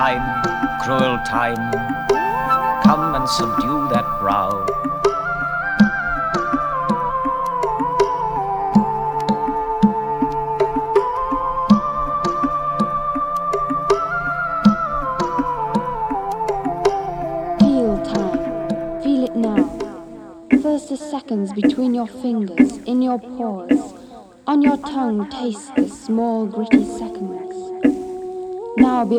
time, cruel time, come and subdue that brow. Feel time, feel it now. First the seconds between your fingers, in your pores. On your tongue taste the small gritty seconds. Now be